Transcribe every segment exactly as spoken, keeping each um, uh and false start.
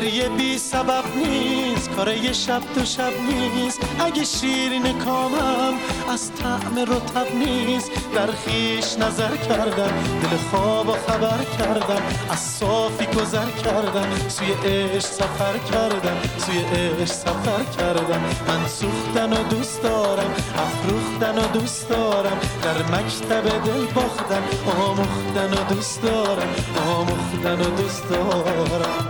گریه بی سبب نیست، کار یه شب دو شب نیست. اگه شیرین کامم از طعم رطب نیست، در خیش نظر کردم، دل خواب و خبر کردم، از صافی گذر کردم، سوی عشق سفر کردم، سوی عشق سفر کردم. من سوختن و دوست دارم، افروختن و دوست دارم، در مکتب دل باختن، آموختن و دوست دارم، آموختن و دوست دارم.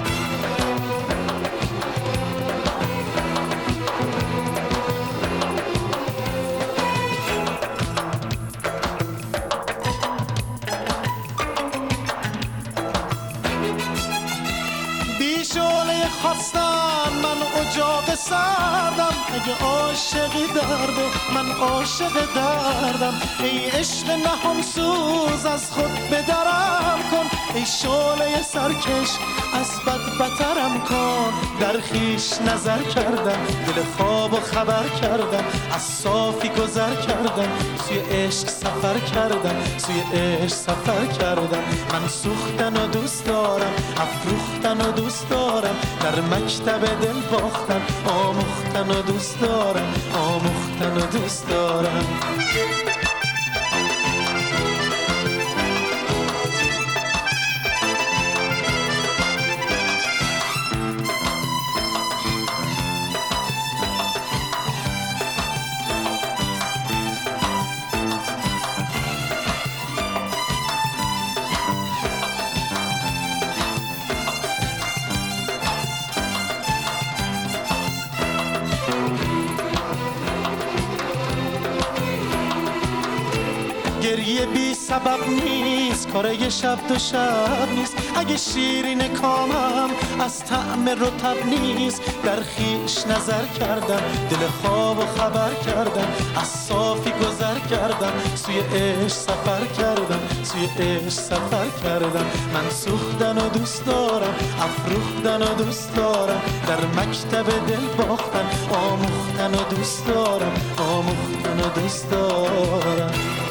بیشعله خواستم من اجاق سردم، اگه عاشقی درده من عاشق دردم. ای عشق نهان سوز از خود بدرم کن، ای شعله سرکش از بد بترم کن. در خیش نظر کردم، دل خواب و خبر کردم، از صافی گذر کردم، سوی عشق سفر کردم، سوی عشق سفر کردم. من سوختن و دوست دارم، افروختن و دوست دارم، در مکتب دل باختن، آموختن و دوست دارم، آموختن و دوست دارم. گریه بی سبب نیست، کار یه شب دو شب نیست. اگه شیرین کامم از طعم رطب نیست، در خیش نظر کردم، دل خواب و خبر کردم، از صافی گذر کردم، سوی عشق سفر کردم، سوی عشق سفر کردم. من سوختن و دوست دارم، افروختن و دوست دارم، در مکتب دل باختن، آموختن و دوست دارم، آموختن و دوست دارم.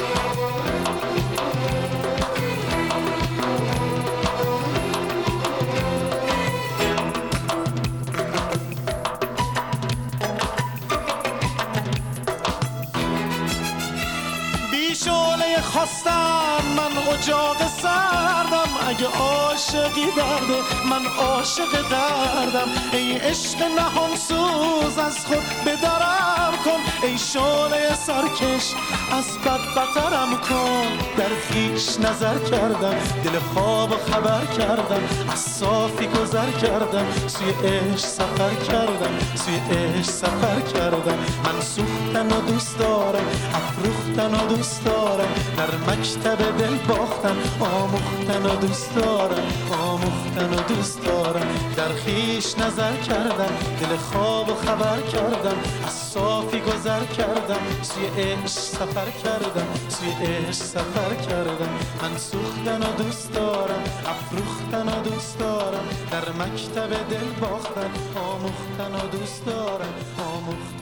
بیشعله خواستم من اجاق سردم، اگه عاشقی درده من عاشق دردم. ای عشق نهان سوز از خود بدرم کن، ای شعله سرکش از بد بترم کن. در خیش نظر کردم، دل خواب و خبر کردم، از صافی گذر کردم، سوی عشق سفر کردم، سوی عشق سفر کردم. من سوختن و دوست دارم، افروختن و دوست دارم، در مکتب دل باختن، آموختن و دوست دارم، آموختن و دوست دارم. در خیش نظر کردم، دل خواب و خبر کردم، از صافی گذر کردم، سوی عشق سفر کردم، سوی عشق سفر کردم. من سوختن و دوست دارم، افروختن و دوست دارم، در مکتب دل باختن، آموختن و دوست دارم، آموختن